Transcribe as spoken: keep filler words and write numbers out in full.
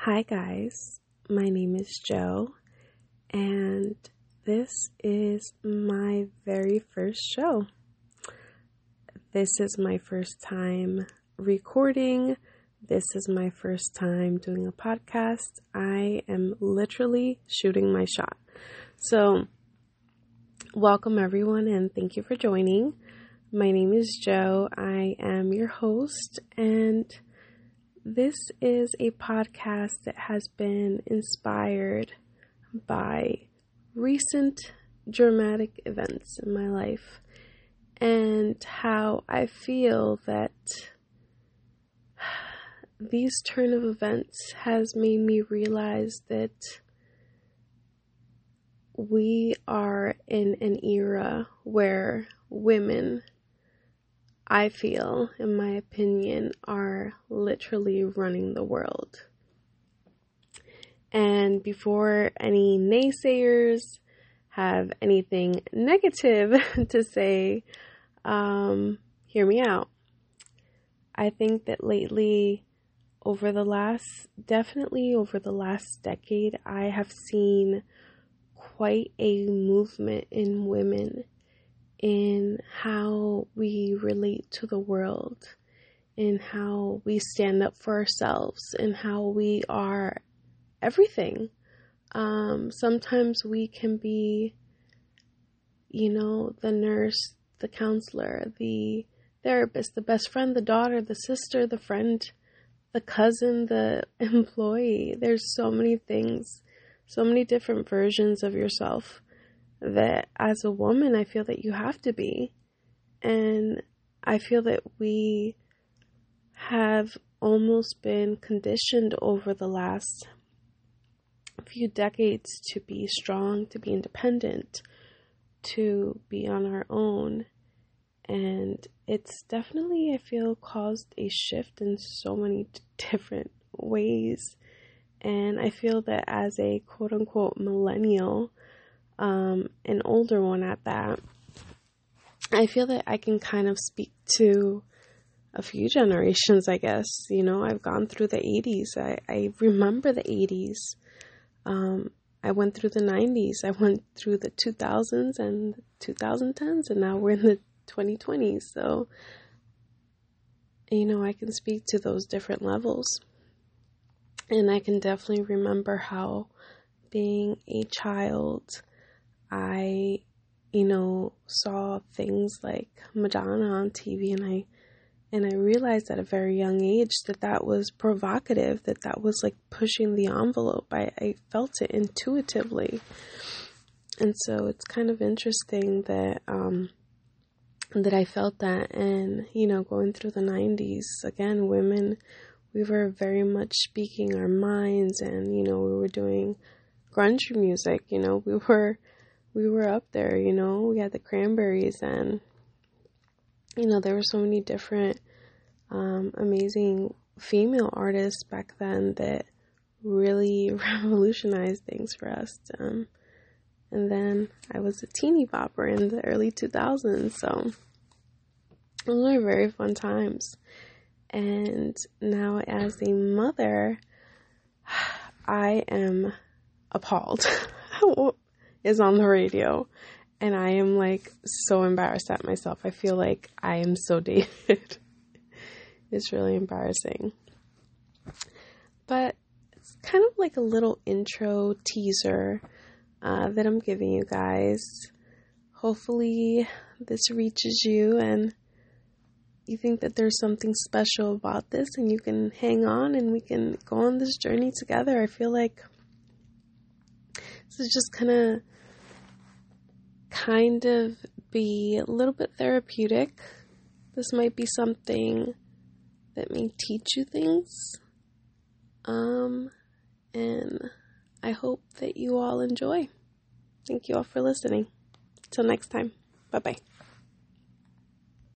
Hi guys, my name is Jo, and this is my very first show. This is my first time recording. This is my first time doing a podcast. I am literally shooting my shot. So, welcome everyone and thank you for joining. My name is Jo. I am your host, and this is a podcast that has been inspired by recent dramatic events in my life and how I feel that these turn of events has made me realize that we are in an era where women, I feel, in my opinion, are literally running the world. And before any naysayers have anything negative to say, um, hear me out. I think that lately, over the last, definitely over the last decade, I have seen quite a movement in women in how we relate to the world, in how we stand up for ourselves, and how we are everything. Um, sometimes we can be, you know, the nurse, the counselor, the therapist, the best friend, the daughter, the sister, the friend, the cousin, the employee. There's so many things, so many different versions of yourself that as a woman, I feel that you have to be. And I feel that we have almost been conditioned over the last few decades to be strong, to be independent, to be on our own. And it's definitely, I feel, caused a shift in so many different ways. And I feel that as a quote-unquote millennial, Um, an older one at that, I feel that I can kind of speak to a few generations, I guess. You know, I've gone through the eighties. I, I remember the eighties. Um, I went through the nineties. I went through the two thousands and twenty tens, and now we're in the twenty twenties. So, you know, I can speak to those different levels. And I can definitely remember how being a child, I, you know, saw things like Madonna on T V, and I, and I realized at a very young age that that was provocative, that that was like pushing the envelope. I, I felt it intuitively. And so it's kind of interesting that, um, that I felt that. And, you know, going through the nineties, again, women, we were very much speaking our minds, and, you know, we were doing grunge music, you know, we were, we were up there, you know, we had the Cranberries, and, you know, there were so many different, um, amazing female artists back then that really revolutionized things for us. Um, and then I was a teeny bopper in the early two thousands, so those were very fun times. And now as a mother, I am appalled is on the radio, and I am like so embarrassed at myself. I feel like I am so dated. It's really embarrassing, but it's kind of like a little intro teaser uh, that I'm giving you guys. Hopefully this reaches you and you think that there's something special about this, and you can hang on and we can go on this journey together. I feel like this is just gonna kind of be a little bit therapeutic. This might be something that may teach you things. Um, and I hope that you all enjoy. Thank you all for listening. Till next time. Bye-bye.